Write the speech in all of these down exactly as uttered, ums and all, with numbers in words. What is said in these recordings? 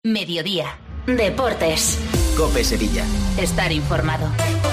Mediodía. Deportes. COPE Sevilla. Estar informado.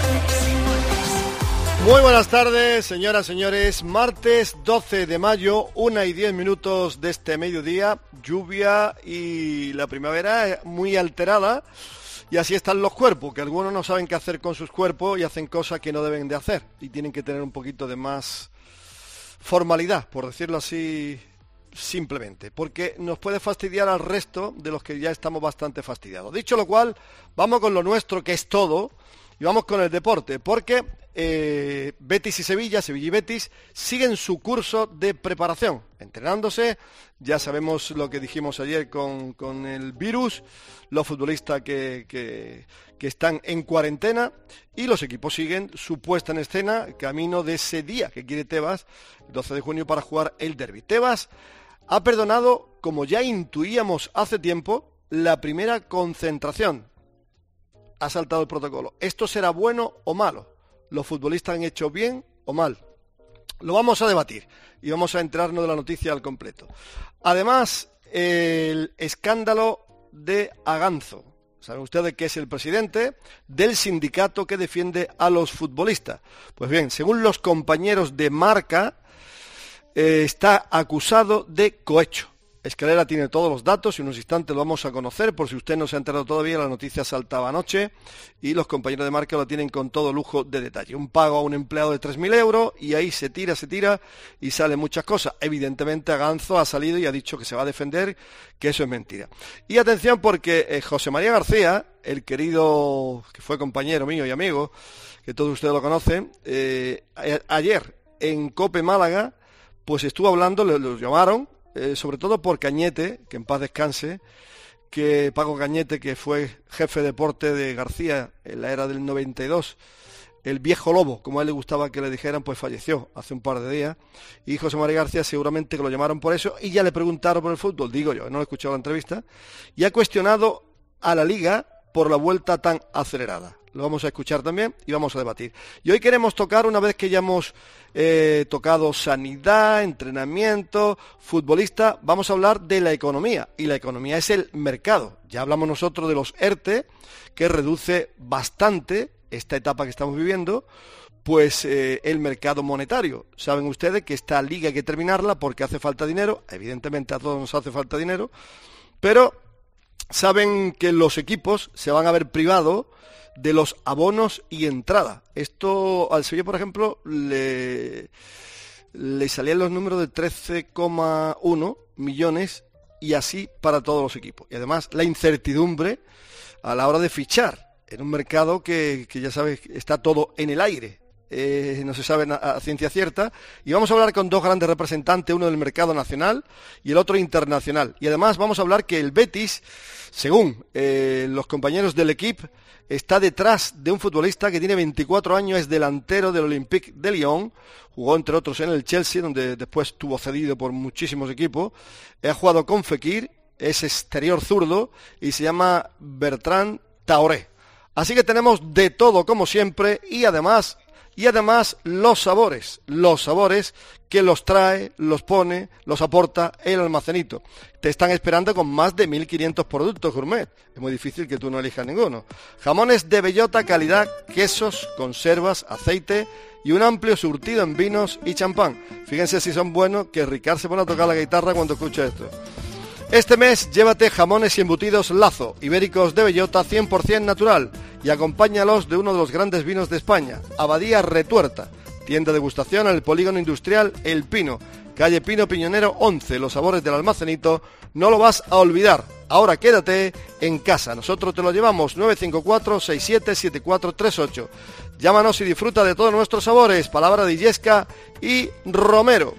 Muy buenas tardes, señoras, señores. Martes doce de mayo, una y diez minutos de este mediodía. Lluvia y la primavera muy alterada. Y así están los cuerpos, que algunos no saben qué hacer con sus cuerpos y hacen cosas que no deben de hacer. Y tienen que tener un poquito de más formalidad, por decirlo así simplemente. Porque nos puede fastidiar al resto de los que ya estamos bastante fastidiados. Dicho lo cual, vamos con lo nuestro, que es todo. Y vamos con el deporte, porque eh, Betis y Sevilla, Sevilla y Betis, siguen su curso de preparación, entrenándose. Ya sabemos lo que dijimos ayer con, con el virus, los futbolistas que, que, que están en cuarentena, y los equipos siguen su puesta en escena, camino de ese día que quiere Tebas, doce de junio, para jugar el derbi. Tebas ha perdonado, como ya intuíamos hace tiempo, la primera concentración. Ha saltado el protocolo. ¿Esto será bueno o malo? ¿Los futbolistas han hecho bien o mal? Lo vamos a debatir y vamos a enterarnos de la noticia al completo. Además, el escándalo de Aganzo. ¿Saben ustedes que es el presidente del sindicato que defiende a los futbolistas? Pues bien, según los compañeros de Marca, eh, está acusado de cohecho. Escalera tiene todos los datos y en unos instantes lo vamos a conocer, por si usted no se ha enterado todavía. La noticia saltaba anoche y los compañeros de Marca lo tienen con todo lujo de detalle. Un pago a un empleado de tres mil euros y ahí se tira, se tira y salen muchas cosas. Evidentemente Aganzo ha salido y ha dicho que se va a defender, que eso es mentira. Y atención, porque eh, José María García, el querido, que fue compañero mío y amigo, que todos ustedes lo conocen, eh, a- ayer en COPE Málaga, pues estuvo hablando, le, los llamaron, Eh, sobre todo por Cañete, que en paz descanse, que Paco Cañete, que fue jefe de deporte de García en la era del noventa y dos, el viejo lobo, como a él le gustaba que le dijeran, pues falleció hace un par de días, y José María García seguramente que lo llamaron por eso, y ya le preguntaron por el fútbol, digo yo, no he escuchado la entrevista, y ha cuestionado a la Liga por la vuelta tan acelerada. Lo vamos a escuchar también y vamos a debatir. Y hoy queremos tocar, una vez que ya hemos eh, tocado sanidad, entrenamiento, futbolista, vamos a hablar de la economía. Y la economía es el mercado. Ya hablamos nosotros de los ERTE, que reduce bastante esta etapa que estamos viviendo, pues eh, el mercado monetario. Saben ustedes que esta liga hay que terminarla porque hace falta dinero. Evidentemente a todos nos hace falta dinero. Pero saben que los equipos se van a ver privados de los abonos y entrada. Esto al Sevilla, por ejemplo, le, le salían los números de trece coma uno millones y así para todos los equipos. Y además la incertidumbre a la hora de fichar en un mercado que, que ya sabes, está todo en el aire. Eh, no se sabe a, a ciencia cierta, y vamos a hablar con dos grandes representantes, uno del mercado nacional y el otro internacional. Y además vamos a hablar que el Betis, según eh, los compañeros del equipo, está detrás de un futbolista que tiene veinticuatro años, es delantero del Olympique de Lyon, jugó entre otros en el Chelsea, donde después estuvo cedido por muchísimos equipos, ha jugado con Fekir, es exterior zurdo y se llama Bertrand Traoré. Así que tenemos de todo como siempre, y además... Y además los sabores, los sabores que los trae, los pone, los aporta el almacenito. Te están esperando con más de mil quinientos productos gourmet. Es muy difícil que tú no elijas ninguno. Jamones de bellota, calidad, quesos, conservas, aceite y un amplio surtido en vinos y champán. Fíjense si son buenos, que Ricard se pone a tocar la guitarra cuando escucha esto. Este mes llévate jamones y embutidos Lazo, ibéricos de bellota cien por ciento natural, y acompáñalos de uno de los grandes vinos de España, Abadía Retuerta, tienda de degustación en el polígono industrial El Pino, calle Pino Piñonero once. Los sabores del almacenito no lo vas a olvidar. Ahora quédate en casa, nosotros te lo llevamos. Nueve cinco cuatro, seis siete siete cuatro tres ocho. Llámanos y disfruta de todos nuestros sabores. Palabra de Illesca y Romero.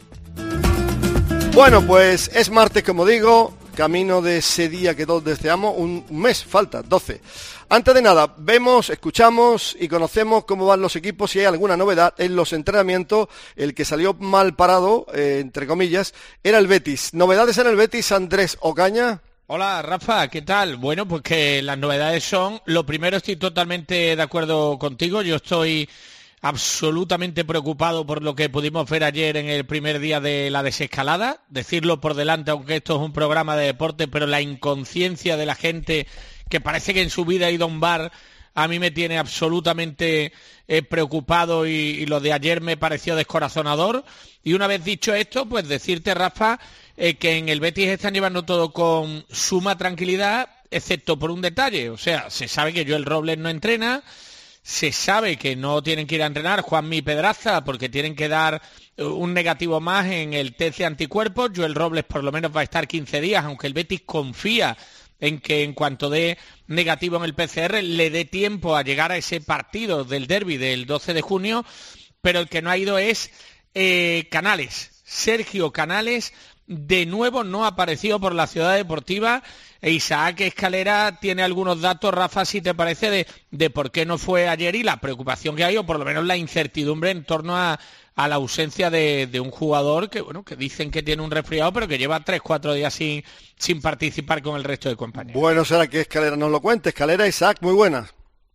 Bueno, pues es martes, como digo, camino de ese día que todos deseamos. Un mes falta, doce. Antes de nada, vemos, escuchamos y conocemos cómo van los equipos, si hay alguna novedad en los entrenamientos. El que salió mal parado, eh, entre comillas, era el Betis. ¿Novedades en el Betis, Andrés Ocaña? Hola Rafa, ¿qué tal? Bueno, pues que las novedades son, lo primero, estoy totalmente de acuerdo contigo, yo estoy absolutamente preocupado por lo que pudimos ver ayer en el primer día de la desescalada. Decirlo por delante, aunque esto es un programa de deporte, pero la inconsciencia de la gente que parece que en su vida ha ido a un bar, a mí me tiene absolutamente eh, preocupado y, y lo de ayer me pareció descorazonador. Y una vez dicho esto, pues decirte, Rafa, eh, que en el Betis están llevando todo con suma tranquilidad, excepto por un detalle. O sea, se sabe que Joel Robles no entrena, se sabe que no tienen que ir a entrenar Juanmi y Pedraza porque tienen que dar un negativo más en el test de anticuerpos. Joel Robles por lo menos va a estar quince días, aunque el Betis confía en que en cuanto dé negativo en el P C R le dé tiempo a llegar a ese partido del derbi del doce de junio, pero el que no ha ido es eh, Canales. Sergio Canales de nuevo no ha aparecido por la Ciudad Deportiva e Isaac Escalera tiene algunos datos, Rafa, si te parece, de, de por qué no fue ayer y la preocupación que hay, o por lo menos la incertidumbre en torno a, a la ausencia de, de un jugador que bueno que dicen que tiene un resfriado, pero que lleva tres, cuatro días sin, sin participar con el resto de compañeros. Bueno, será que Escalera nos lo cuente. Escalera, Isaac, muy buenas.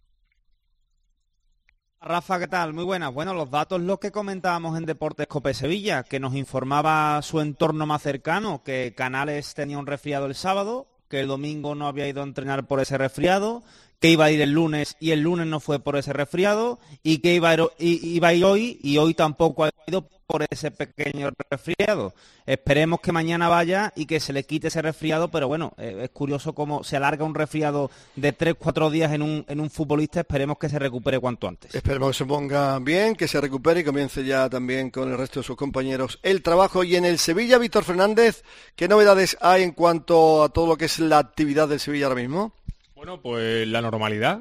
Rafa, ¿qué tal? Muy buenas. Bueno, los datos los que comentábamos en Deportes Cope Sevilla, que nos informaba su entorno más cercano, que Canales tenía un resfriado el sábado, que el domingo no había ido a entrenar por ese resfriado, que iba a ir el lunes y el lunes no fue por ese resfriado, y que iba a ir, iba a ir hoy y hoy tampoco ha ido por ese pequeño resfriado. Esperemos que mañana vaya y que se le quite ese resfriado, pero bueno, eh, es curioso cómo se alarga un resfriado de tres, cuatro días en un, en un futbolista. Esperemos que se recupere cuanto antes. Esperemos que se ponga bien, que se recupere y comience ya también con el resto de sus compañeros el trabajo. Y en el Sevilla, Víctor Fernández, ¿qué novedades hay en cuanto a todo lo que es la actividad del Sevilla ahora mismo? Bueno, pues la normalidad.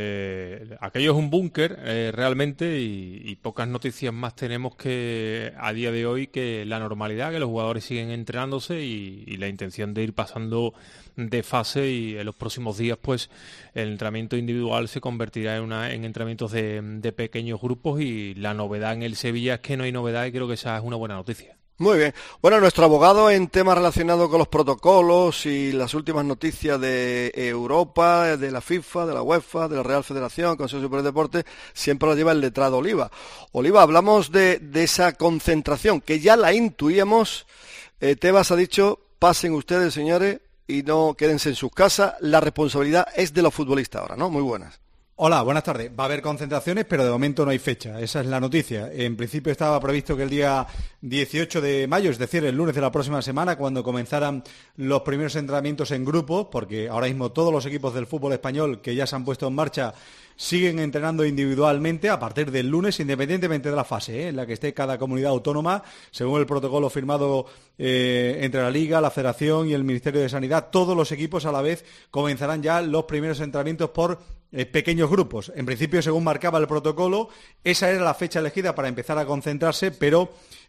Eh, aquello es un búnker eh, realmente y, y pocas noticias más tenemos que a día de hoy que la normalidad, que los jugadores siguen entrenándose y, y la intención de ir pasando de fase, y en los próximos días pues el entrenamiento individual se convertirá en, una, en entrenamientos de, de pequeños grupos, y la novedad en el Sevilla es que no hay novedad y creo que esa es una buena noticia. Muy bien. Bueno, nuestro abogado en temas relacionados con los protocolos y las últimas noticias de Europa, de la FIFA, de la UEFA, de la Real Federación, Consejo Superior de Deportes, siempre lo lleva el letrado Oliva. Oliva, hablamos de, de esa concentración, que ya la intuíamos. Eh, Tebas ha dicho, pasen ustedes, señores, y no quédense en sus casas. La responsabilidad es de los futbolistas ahora, ¿no? Muy buenas. Hola, buenas tardes. Va a haber concentraciones, pero de momento no hay fecha. Esa es la noticia. En principio estaba previsto que el día dieciocho de mayo, es decir, el lunes de la próxima semana, cuando comenzaran los primeros entrenamientos en grupo, porque ahora mismo todos los equipos del fútbol español que ya se han puesto en marcha siguen entrenando individualmente a partir del lunes, independientemente de la fase ¿eh? en la que esté cada comunidad autónoma, según el protocolo firmado eh, entre la Liga, la Federación y el Ministerio de Sanidad. Todos los equipos a la vez comenzarán ya los primeros entrenamientos por eh, pequeños grupos. En principio, según marcaba el protocolo, esa era la fecha elegida para empezar a concentrarse, pero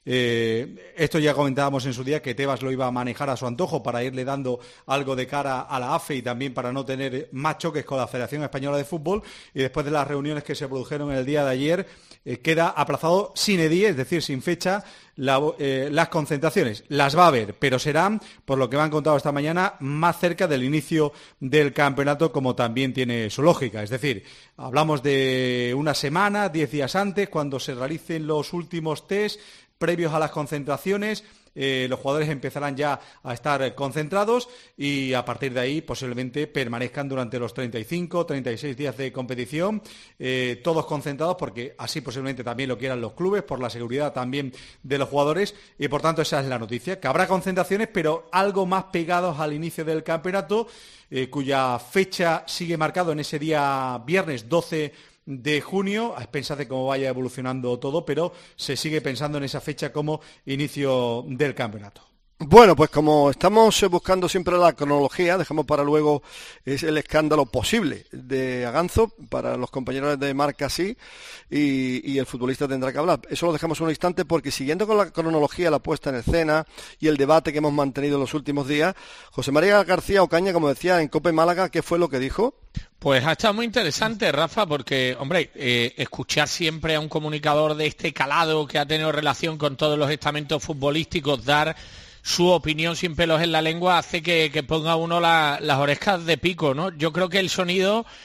Eh, esto ya comentábamos en su día, que Tebas lo iba a manejar a su antojo para irle dando algo de cara a la A F E y también para no tener más choques con la Federación Española de Fútbol. Y después de las reuniones que se produjeron el día de ayer, eh, queda aplazado sine die, es decir, sin fecha, la, eh, las concentraciones. Las va a haber, pero serán, por lo que me han contado esta mañana, más cerca del inicio del campeonato, como también tiene su lógica. Es decir, hablamos de una semana, diez días antes, cuando se realicen los últimos test previos a las concentraciones. Eh, los jugadores empezarán ya a estar concentrados y a partir de ahí posiblemente permanezcan durante los treinta y cinco, treinta y seis días de competición, eh, todos concentrados, porque así posiblemente también lo quieran los clubes, por la seguridad también de los jugadores, y por tanto esa es la noticia, que habrá concentraciones, pero algo más pegados al inicio del campeonato, eh, cuya fecha sigue marcado en ese día viernes doce de junio, a expensas de cómo vaya evolucionando todo, pero se sigue pensando en esa fecha como inicio del campeonato. Bueno, pues como estamos buscando siempre la cronología, dejamos para luego es el escándalo posible de Aganzo, para los compañeros de Marca sí, y, y el futbolista tendrá que hablar. Eso lo dejamos un instante, porque siguiendo con la cronología, la puesta en escena y el debate que hemos mantenido en los últimos días, José María García Ocaña, como decía, en Cope Málaga, ¿qué fue lo que dijo? Pues ha estado muy interesante, Rafa, porque, hombre, eh, escuchar siempre a un comunicador de este calado que ha tenido relación con todos los estamentos futbolísticos dar su opinión sin pelos en la lengua hace que, que ponga uno la, las orejas de pico, ¿no? Yo creo que el sonido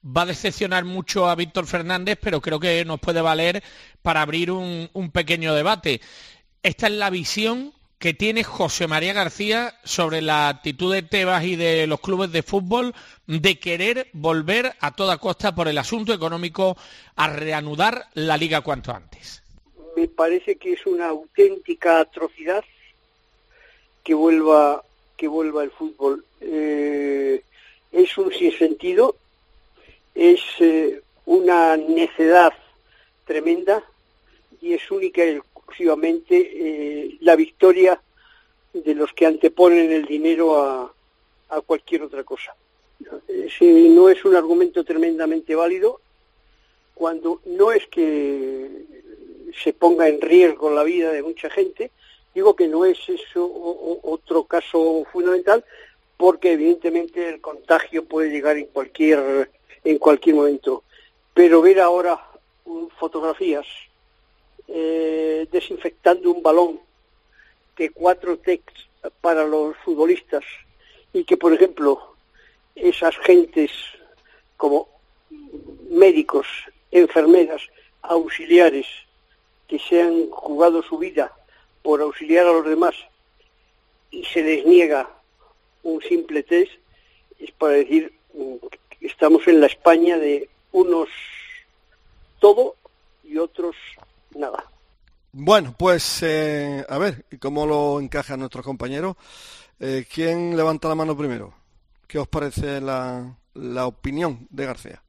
va a decepcionar mucho a Víctor Fernández, pero creo que nos puede valer para abrir un, un pequeño debate. Esta es la visión que tiene José María García sobre la actitud de Tebas y de los clubes de fútbol de querer volver a toda costa por el asunto económico a reanudar la Liga cuanto antes. Me parece que es una auténtica atrocidad que vuelva que vuelva el fútbol. Eh, es un sinsentido, es eh, una necedad tremenda y es única y exclusivamente eh, la victoria de los que anteponen el dinero a, a cualquier otra cosa. Si no es un argumento tremendamente válido, cuando no es que se ponga en riesgo la vida de mucha gente, digo que no es eso o, o, otro caso fundamental, porque evidentemente el contagio puede llegar en cualquier en cualquier momento. Pero ver ahora um, fotografías eh, desinfectando un balón, que cuatro tests para los futbolistas y que, por ejemplo, esas gentes como médicos, enfermeras, auxiliares, que se han jugado su vida por auxiliar a los demás y se les niega un simple test, es para decir que estamos en la España de unos todo y otros nada. Bueno, pues eh, a ver, ¿cómo lo encajan nuestros compañeros? Eh, ¿Quién levanta la mano primero? ¿Qué os parece la, la opinión de García?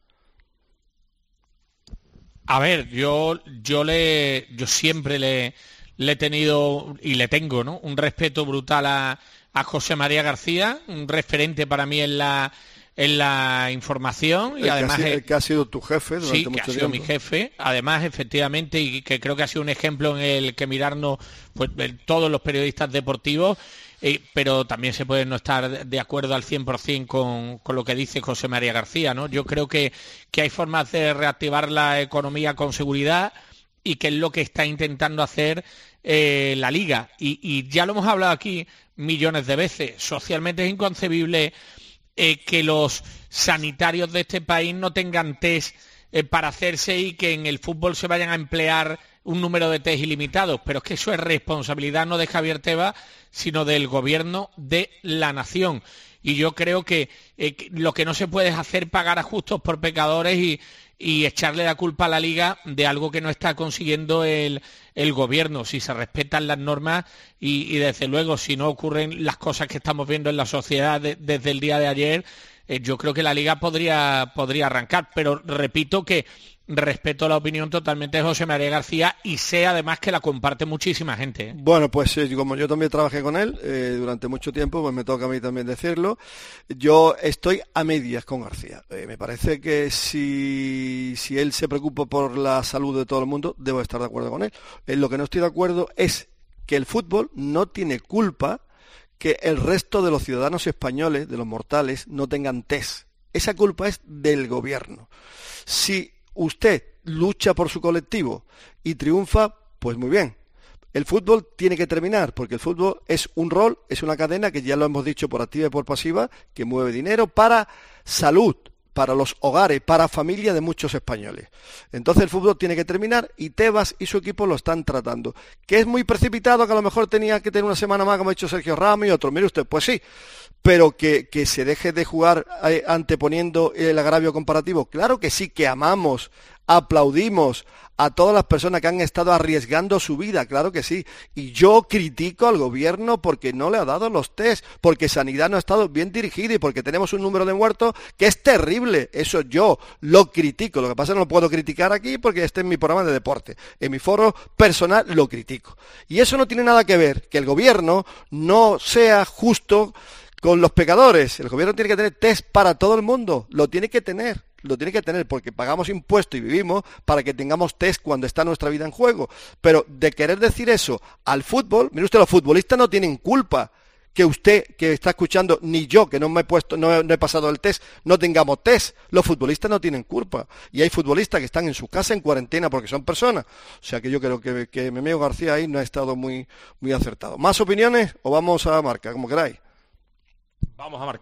A ver, yo yo le yo siempre le, le he tenido y le tengo, ¿no?, un respeto brutal a, a José María García, un referente para mí en la en la información y el además que ha, el que ha sido tu jefe durante sí, mucho que ha sido tiempo. mi jefe, además efectivamente, y que creo que ha sido un ejemplo en el que mirarnos pues todos los periodistas deportivos. Eh, pero también se puede no estar de acuerdo al cien por ciento con, con lo que dice José María García, ¿no? Yo creo que, que hay formas de reactivar la economía con seguridad y que es lo que está intentando hacer eh, la Liga. Y, y ya lo hemos hablado aquí millones de veces. Socialmente es inconcebible eh, que los sanitarios de este país no tengan test eh, para hacerse y que en el fútbol se vayan a emplear un número de test ilimitados, pero es que eso es responsabilidad no de Javier Tebas, sino del gobierno de la nación. Y yo creo que, eh, que lo que no se puede es hacer pagar a justos por pecadores y, y echarle la culpa a la Liga de algo que no está consiguiendo el, el gobierno. Si se respetan las normas y, y desde luego si no ocurren las cosas que estamos viendo en la sociedad de, desde el día de ayer, eh, yo creo que la Liga podría, podría arrancar. Pero repito que respeto la opinión totalmente de José María García y sé además que la comparte muchísima gente, ¿eh? Bueno, pues eh, como yo también trabajé con él eh, durante mucho tiempo, pues me toca a mí también decirlo. Yo estoy a medias con García. Eh, me parece que si, si él se preocupa por la salud de todo el mundo, debo estar de acuerdo con él. En lo que no estoy de acuerdo es que el fútbol no tiene culpa que el resto de los ciudadanos españoles, de los mortales, no tengan test. Esa culpa es del gobierno. Si usted lucha por su colectivo y triunfa, pues muy bien. El fútbol tiene que terminar, porque el fútbol es un rol, es una cadena que ya lo hemos dicho por activa y por pasiva, que mueve dinero para salud, para los hogares, para familia de muchos españoles. Entonces el fútbol tiene que terminar y Tebas y su equipo lo están tratando. ¿Que es muy precipitado, que a lo mejor tenía que tener una semana más, como ha dicho Sergio Ramos y otros? Mire usted, pues sí, pero que, que se deje de jugar eh, anteponiendo el agravio comparativo. Claro que sí, que amamos, aplaudimos a todas las personas que han estado arriesgando su vida, claro que sí. Y yo critico al gobierno porque no le ha dado los test, porque Sanidad no ha estado bien dirigida y porque tenemos un número de muertos que es terrible. Eso yo lo critico. Lo que pasa es que no lo puedo criticar aquí porque este es mi programa de deporte. En mi foro personal lo critico. Y eso no tiene nada que ver que el gobierno no sea justo con los pecadores. El gobierno tiene que tener test para todo el mundo. Lo tiene que tener. Lo tiene que tener porque pagamos impuestos y vivimos para que tengamos test cuando está nuestra vida en juego. Pero de querer decir eso al fútbol, mire usted, los futbolistas no tienen culpa que usted, que está escuchando, ni yo, que no me he puesto, no he, no he pasado el test, no tengamos test. Los futbolistas no tienen culpa. Y hay futbolistas que están en su casa en cuarentena porque son personas. O sea que yo creo que, que mi amigo García ahí no ha estado muy, muy acertado. ¿Más opiniones o vamos a marca, como queráis? Vamos a marcar.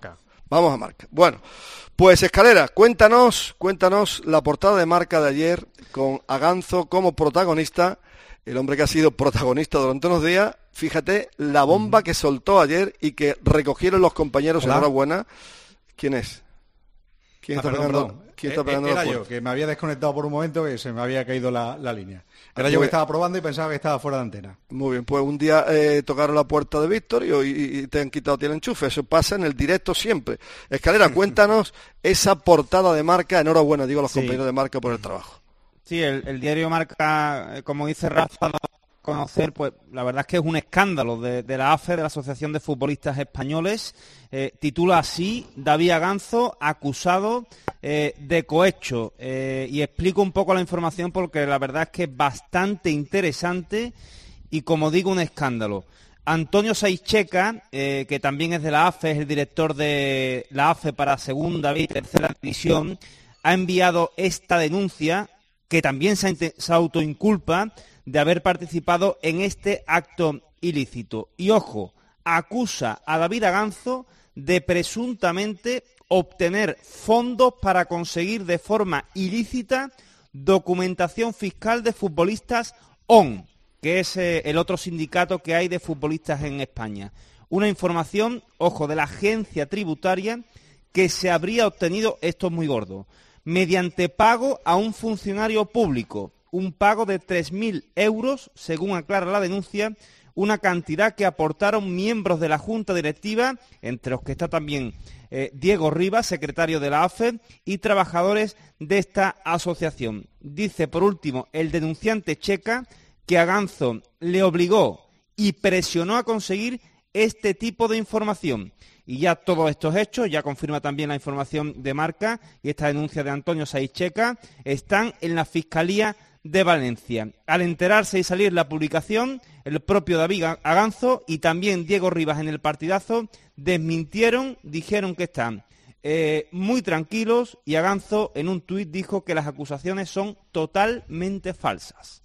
Vamos a Marca. Bueno, pues Escalera, cuéntanos, cuéntanos la portada de Marca de ayer con Aganzo como protagonista, el hombre que ha sido protagonista durante unos días. Fíjate la bomba que soltó ayer y que recogieron los compañeros. Hola. Enhorabuena. ¿Quién es? ¿Quién Ah, está perdón, pegando? perdón. ¿Quién está Eh, pegando eh, la Era yo, puerta? que me había desconectado por un momento, que se me había caído la, la línea. Era Ah, yo muy que estaba probando y pensaba que estaba fuera de antena. Muy bien, pues un día eh, tocaron la puerta de Víctor y, hoy- y te han quitado a ti el enchufe. Eso pasa en el directo siempre. Escalera, cuéntanos esa portada de Marca. Enhorabuena, digo a los Sí. compañeros de Marca por el trabajo. Sí, el, el diario Marca, eh, como dice Rafa, da a conocer, pues la verdad es que es un escándalo de, de la A F E, de la Asociación de Futbolistas Españoles. Eh, titula así: David Aganzo acusado eh, de cohecho. Eh, y explico un poco la información porque la verdad es que es bastante interesante y, como digo, un escándalo. Antonio Saicheca, eh, que también es de la A F E, es el director de la A F E para Segunda y Tercera División, ha enviado esta denuncia, que también se, inte- se autoinculpa de haber participado en este acto ilícito. Y ojo, acusa a David Aganzo de presuntamente obtener fondos para conseguir de forma ilícita documentación fiscal de futbolistas O N, que es eh, el otro sindicato que hay de futbolistas en España. Una información, ojo, de la agencia tributaria, que se habría obtenido, esto es muy gordo, mediante pago a un funcionario público, un pago de tres mil euros, según aclara la denuncia, una cantidad que aportaron miembros de la Junta Directiva, entre los que está también eh, Diego Rivas, secretario de la A F E, y trabajadores de esta asociación. Dice, por último, el denunciante checa que Aganzo le obligó y presionó a conseguir este tipo de información. Y ya todos estos hechos, ya confirma también la información de Marca y esta denuncia de Antonio Saicheca, están en la Fiscalía de Valencia. Al enterarse y salir la publicación, el propio David Aganzo y también Diego Rivas en El Partidazo desmintieron, dijeron que están eh, muy tranquilos, y Aganzo en un tuit dijo que las acusaciones son totalmente falsas.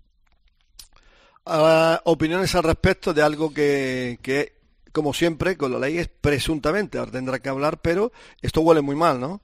Uh, opiniones al respecto de algo que, que, como siempre, con la ley es presuntamente, ahora tendrá que hablar, pero esto huele muy mal, ¿no?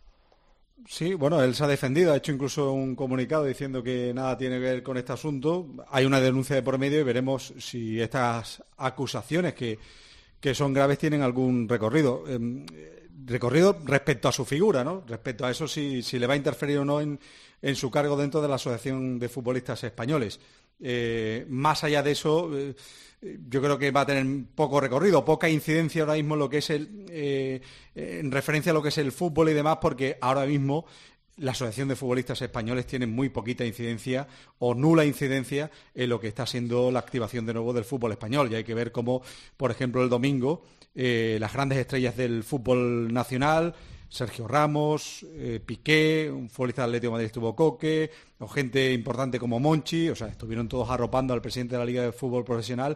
Sí, bueno, él se ha defendido, ha hecho incluso un comunicado diciendo que nada tiene que ver con este asunto. Hay una denuncia de por medio y veremos si estas acusaciones, que, que son graves, tienen algún recorrido. Eh, recorrido respecto a su figura, ¿no? Respecto a eso, si, si le va a interferir o no en, en su cargo dentro de la Asociación de Futbolistas Españoles. Eh, más allá de eso, eh, yo creo que va a tener poco recorrido, poca incidencia ahora mismo en lo que es el, eh, en referencia a lo que es el fútbol y demás, porque ahora mismo la Asociación de Futbolistas Españoles tiene muy poquita incidencia o nula incidencia en lo que está siendo la activación de nuevo del fútbol español. Y hay que ver cómo, por ejemplo, el domingo, eh, las grandes estrellas del fútbol nacional, Sergio Ramos, eh, Piqué, un futbolista del Atlético de Madrid estuvo Coque, o gente importante como Monchi, o sea, estuvieron todos arropando al presidente de la Liga de Fútbol Profesional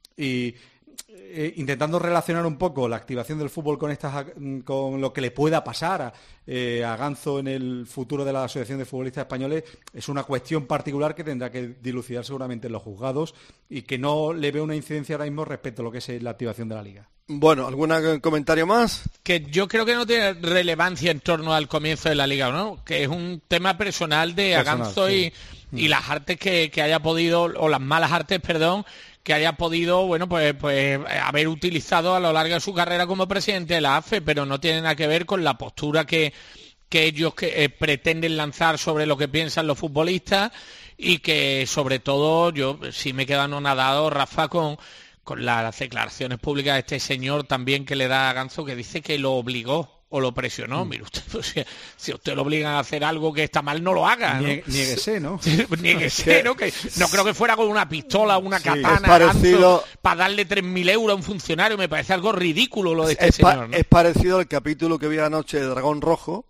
y eh, intentando relacionar un poco la activación del fútbol con estas, con lo que le pueda pasar a, eh, a Aganzo en el futuro de la Asociación de Futbolistas Españoles. Es una cuestión particular que tendrá que dilucidar seguramente en los juzgados y que no le veo una incidencia ahora mismo respecto a lo que es la activación de la Liga. Bueno, ¿algún comentario más? Que yo creo que no tiene relevancia en torno al comienzo de la Liga, ¿no? Que es un tema personal de Personal, Aganzo sí. y, y las artes que, que haya podido, o las malas artes, perdón, que haya podido, bueno, pues, pues haber utilizado a lo largo de su carrera como presidente de la A F E, pero no tiene nada que ver con la postura que, que ellos que, eh, pretenden lanzar sobre lo que piensan los futbolistas, y que, sobre todo, yo sí me quedo anonadado, Rafa, con... con las declaraciones públicas de este señor también que le da a Aganzo, que dice que lo obligó o lo presionó. Mm. Mire usted, pues, si, si usted lo obligan a hacer algo que está mal, no lo haga, ¿no? Nie- Niéguese, ¿no? Niéguese, ¿no? Que no creo que fuera con una pistola, una Sí, katana, es parecido... para darle tres mil euros a un funcionario. Me parece algo ridículo lo de este es, pa- señor, ¿no? es parecido al capítulo que vi anoche de Dragón Rojo,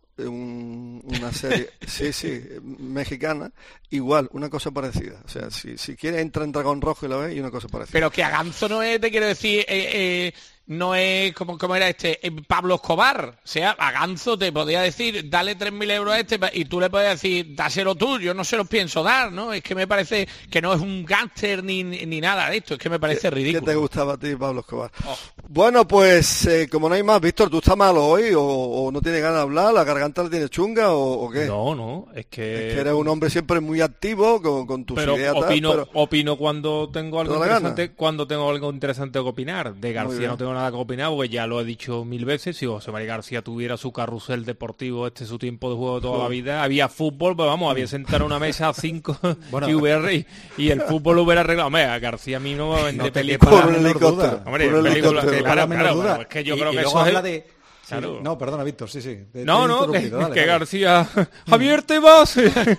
un, una serie, sí, sí, mexicana, igual, una cosa parecida. O sea, si, si quiere entra en Dragón Rojo y lo ve, y una cosa parecida. Pero que Aganzo no es, te quiero decir, eh, eh, no es como, como era este eh, Pablo Escobar. O sea, a Ganzo te podía decir, dale tres mil euros a este, y tú le podías decir, dáselo tú, yo no se los pienso dar, ¿no? Es que me parece que no es un gángster ni, ni nada de esto, es que me parece ridículo. ¿Qué te gustaba a ti, Pablo Escobar? Oh. Bueno, pues eh, como no hay más, Víctor, ¿tú estás malo hoy o, o no tienes ganas de hablar? ¿La garganta la tienes chunga o, o qué? No, no, es que... Es que eres un hombre siempre muy activo con, con tus pero ideas. Opino, pero... opino cuando tengo algo interesante, cuando tengo algo interesante que opinar. De García no tengo nada que opinar, porque ya lo he dicho mil veces. Si José María García tuviera su carrusel deportivo, este su tiempo de juego de toda la vida, había fútbol, pues vamos, había sentado una mesa a cinco bueno, y, hubiera, y, y el fútbol lo hubiera arreglado. Hombre, a García a mí no va a vender no películas. Por un helicóptero. Hombre, por películas, helicóptero. Claro, claro, claro, es que yo y, creo y que eso eso es... de... Claro. Sí, no, perdona, Víctor, sí, sí. Te, no, te no, que, dale, que dale. García... Javier Tebas,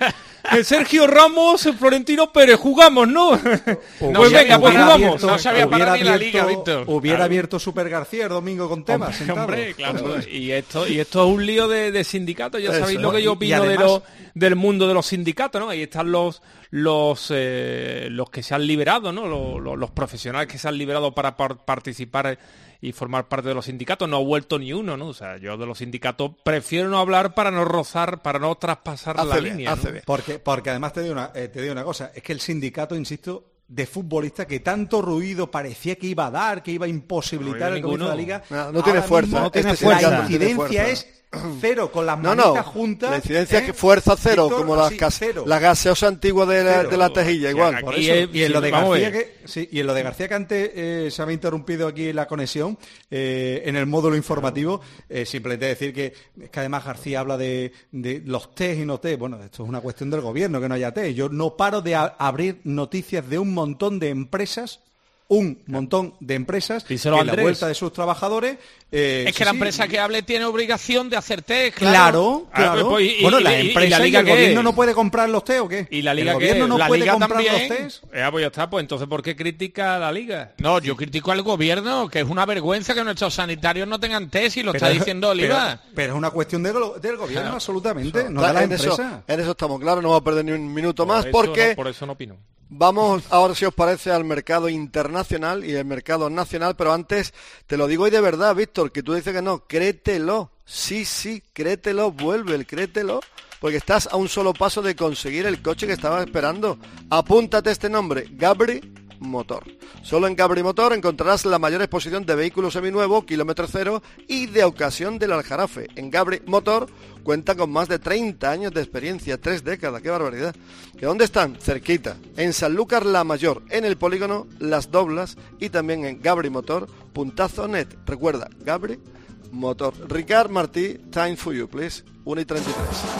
Sergio Ramos, Florentino Pérez, jugamos, ¿no? no pues venga, pues jugamos. Abierto, no se había parado ni la liga, Víctor. Hubiera claro. abierto Super García el domingo con temas. Hombre, hombre claro. Y esto, y esto es un lío de, de sindicatos, ya Eso, sabéis lo que yo opino además, de lo, del mundo de los sindicatos, ¿no? Ahí están los... los eh, los que se han liberado, ¿no? Los, los, los profesionales que se han liberado para par participar y formar parte de los sindicatos, no ha vuelto ni uno, ¿no? O sea, yo de los sindicatos prefiero no hablar para no rozar, para no traspasar hace la bien, línea, hace ¿no? bien. Porque, porque además te digo una, eh, te digo una cosa, es que el sindicato, insisto, de futbolistas que tanto ruido parecía que iba a dar, que iba a imposibilitar no el comienzo de la liga. No, no tiene fuerza. No tiene este fuerza. La incidencia es cero, con las no, manitas no. juntas. La incidencia ¿eh? es que fuerza cero, Víctor, como la, sí, cero. la gaseosa antigua de la, de la tejilla, igual. Por Aquí eso, es, y, en lo de García que, sí, y en lo de García que antes eh, se había interrumpido aquí la conexión, eh, en el módulo informativo, eh, simplemente decir que, que además García habla de, de los test y no test. Bueno, esto es una cuestión del gobierno, que no haya test. Yo no paro de a, abrir noticias de un montón de empresas un montón de empresas que en la vuelta de sus trabajadores... Eh, es que sí, la sí. empresa que hable tiene obligación de hacer test, claro. Claro, claro. Ah, pues, y, bueno, y, la y, empresa y la y liga el que gobierno es. no puede comprar los test, ¿o qué? ¿Y la liga el gobierno qué? no la puede liga comprar también. los test. Eh, pues ya está, pues entonces ¿por qué critica a la liga? No, yo critico al gobierno, que es una vergüenza que nuestros sanitarios no tengan test y lo Pero está es- diciendo Oliva. Pero, pero es una cuestión del, go- del gobierno, Claro. absolutamente, no Claro, de la en, eso, empresa. en eso estamos claros, no vamos a perder ni un minuto Por más, eso porque no- por eso no opino. vamos ahora, si os parece, al mercado internacional y el mercado nacional, pero antes te lo digo y de verdad, Víctor, que tú dices que no, créetelo, sí, sí, créetelo, vuelve el créetelo, porque estás a un solo paso de conseguir el coche que estabas esperando. Apúntate este nombre, Gabri Motor. Solo en Gabri Motor encontrarás la mayor exposición de vehículos seminuevos, kilómetro cero y de ocasión del Aljarafe. En Gabri Motor cuenta con más de treinta años de experiencia, tres décadas, qué barbaridad. ¿Que dónde están? Cerquita, en Sanlúcar la Mayor, en el polígono Las Doblas y también en gabrimotor punto net. Recuerda, Gabri Motor. Ricard Martí, time for you, please. uno y treinta y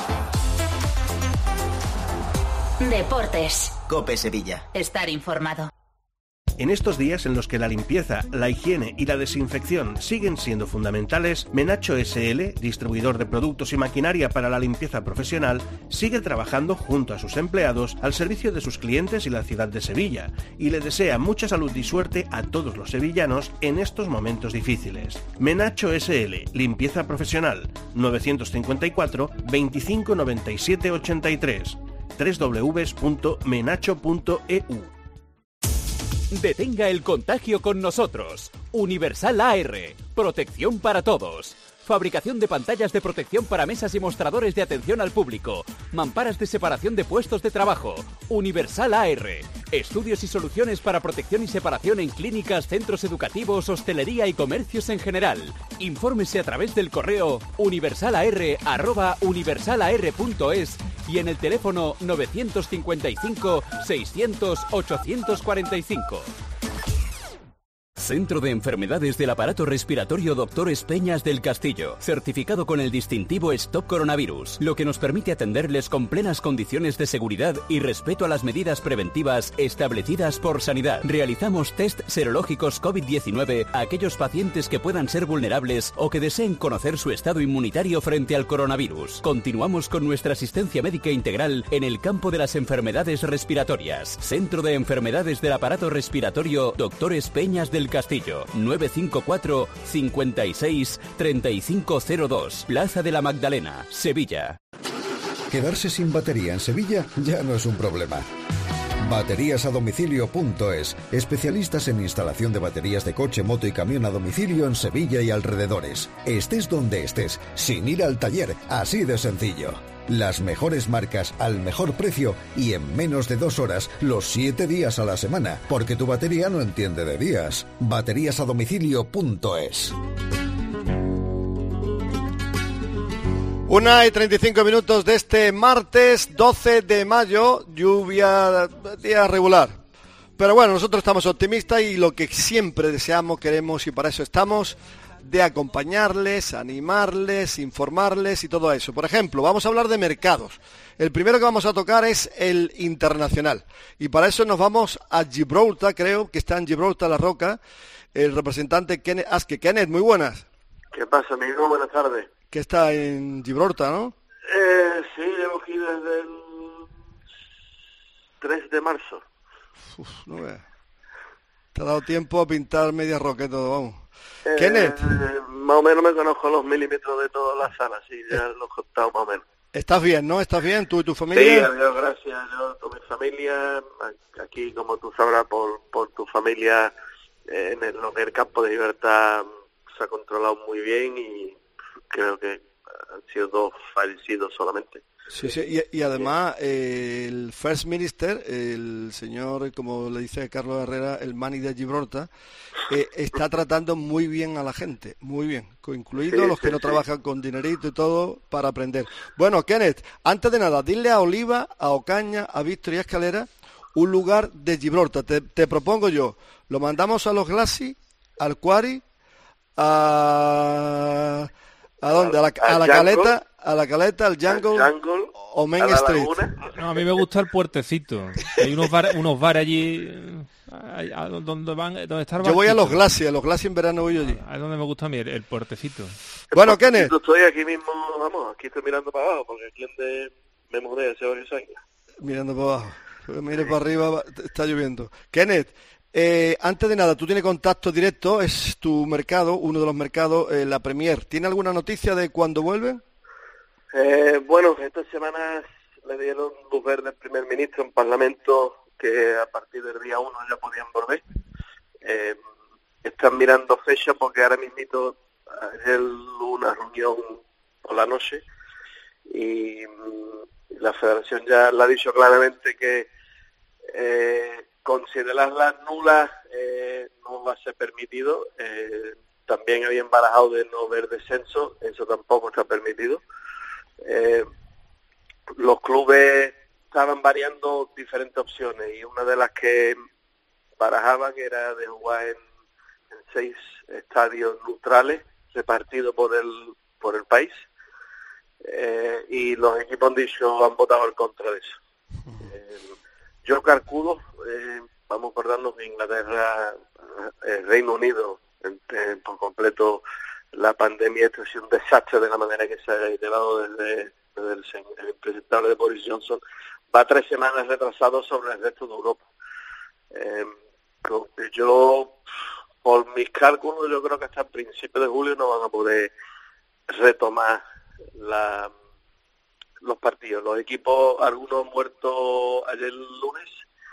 tres. Deportes. COPE Sevilla. Estar informado. En estos días en los que la limpieza, la higiene y la desinfección siguen siendo fundamentales, Menacho ese ele, distribuidor de productos y maquinaria para la limpieza profesional, sigue trabajando junto a sus empleados al servicio de sus clientes y la ciudad de Sevilla, y le desea mucha salud y suerte a todos los sevillanos en estos momentos difíciles. Menacho ese ele, limpieza profesional, novecientos cincuenta y cuatro, veinticinco noventa y siete ochenta y tres, doble u doble u doble u punto menacho punto e u. Detenga el contagio con nosotros. Universal A R. Protección para todos. Fabricación de pantallas de protección para mesas y mostradores de atención al público. Mamparas de separación de puestos de trabajo. Universal A R. Estudios y soluciones para protección y separación en clínicas, centros educativos, hostelería y comercios en general. Infórmese a través del correo universalar arroba universalar punto es y en el teléfono novecientos cincuenta y cinco, seiscientos, ochocientos cuarenta y cinco. Centro de Enfermedades del Aparato Respiratorio Doctores Peñas del Castillo, certificado con el distintivo Stop Coronavirus, lo que nos permite atenderles con plenas condiciones de seguridad y respeto a las medidas preventivas establecidas por Sanidad. Realizamos test serológicos COVID diecinueve a aquellos pacientes que puedan ser vulnerables o que deseen conocer su estado inmunitario frente al coronavirus. Continuamos con nuestra asistencia médica integral en el campo de las enfermedades respiratorias. Centro de Enfermedades del Aparato Respiratorio Doctores Peñas del Castillo, nueve cinco cuatro, cincuenta y seis, treinta y cinco cero dos, Plaza de la Magdalena, Sevilla. Quedarse sin batería en Sevilla ya no es un problema. baterías a domicilio punto es, especialistas en instalación de baterías de coche, moto y camión a domicilio en Sevilla y alrededores. Estés donde estés, sin ir al taller, así de sencillo. Las mejores marcas al mejor precio y en menos de dos horas, los siete días a la semana, porque tu batería no entiende de días. baterías a domicilio punto es. Una y treinta y cinco minutos de este martes doce de mayo, lluvia, día regular. Pero bueno, nosotros estamos optimistas y lo que siempre deseamos, queremos y para eso estamos, de acompañarles, animarles, informarles y todo eso. Por ejemplo, vamos a hablar de mercados. El primero que vamos a tocar es el internacional. Y para eso nos vamos a Gibraltar, creo que está en Gibraltar La Roca, el representante Kenneth Aske. Kenneth, muy buenas. ¿Qué pasa, amigo? Buenas tardes. Que está en Gibraltar, ¿no? Eh, sí, llevo aquí desde el tres de marzo. Uf, no veas. Te ha dado tiempo a pintar media roca y todo, vamos. Eh, Kenneth. Eh, más o menos me conozco los milímetros de toda la sala, sí, ya eh. lo he contado más o menos. ¿Estás bien, no? ¿Estás bien? ¿Tú y tu familia? Sí, adiós, gracias. Yo, toda mi familia, aquí, como tú sabrás, por, por tu familia, eh, en el, lo que es el campo de libertad se ha controlado muy bien y creo que han sido dos fallecidos solamente. Sí, sí, y, y además eh, el First Minister, el señor, como le dice Carlos Herrera, el Mani de Gibraltar, eh, está tratando muy bien a la gente, muy bien, incluidos sí, los que sí, no sí. trabajan con dinerito y todo para aprender. Bueno, Kenneth, antes de nada, dile a Oliva, a Ocaña, a Víctor y a Escalera un lugar de Gibraltar. Te, te propongo yo, lo mandamos a los Glacis, al Quarry, a... ¿A dónde? ¿A la, a la caleta? ¿A la caleta? ¿Al Jungle? Al jungle ¿O Main Street? No, a mí me gusta el puertecito. Hay unos bar, unos bar allí donde van, donde está el Yo voy a los Glacis, a los Glacis en verano voy yo allí. Es donde me gusta a mí, el, el puertecito. Bueno, Kenneth. Estoy aquí mismo, vamos, aquí estoy mirando para abajo, porque aquí donde me mudé hace varios años. Mirando para abajo. Mire para arriba, está lloviendo. Kenneth. Eh, antes de nada, tú tienes contacto directo, es tu mercado, uno de los mercados, eh, la Premier. ¿Tiene alguna noticia de cuándo vuelven? Eh, bueno, esta semana le dieron luz verde al primer ministro en Parlamento que a partir del día uno ya podían volver. Eh, están mirando fechas porque ahora mismito ayer hubo una reunión por la noche y la Federación ya le ha dicho claramente que eh, considerarlas nulas eh, no va a ser permitido. Eh, también habían barajado de no ver descenso, eso tampoco está permitido. Eh, los clubes estaban variando diferentes opciones y una de las que barajaban era de jugar en, en seis estadios neutrales repartidos por el por el país eh, y los equipos han dicho, han votado en contra de eso. Eh, Yo calculo, eh, vamos a acordarnos que Inglaterra, el Reino Unido, en, en, por completo, la pandemia esto ha sido un desastre de la manera que se ha llevado desde, desde el, el impresentable de Boris Johnson, va tres semanas retrasado sobre el resto de Europa. Eh, yo, por mis cálculos, yo creo que hasta el principio de julio no van a poder retomar la... los partidos. Los equipos, algunos muertos ayer lunes,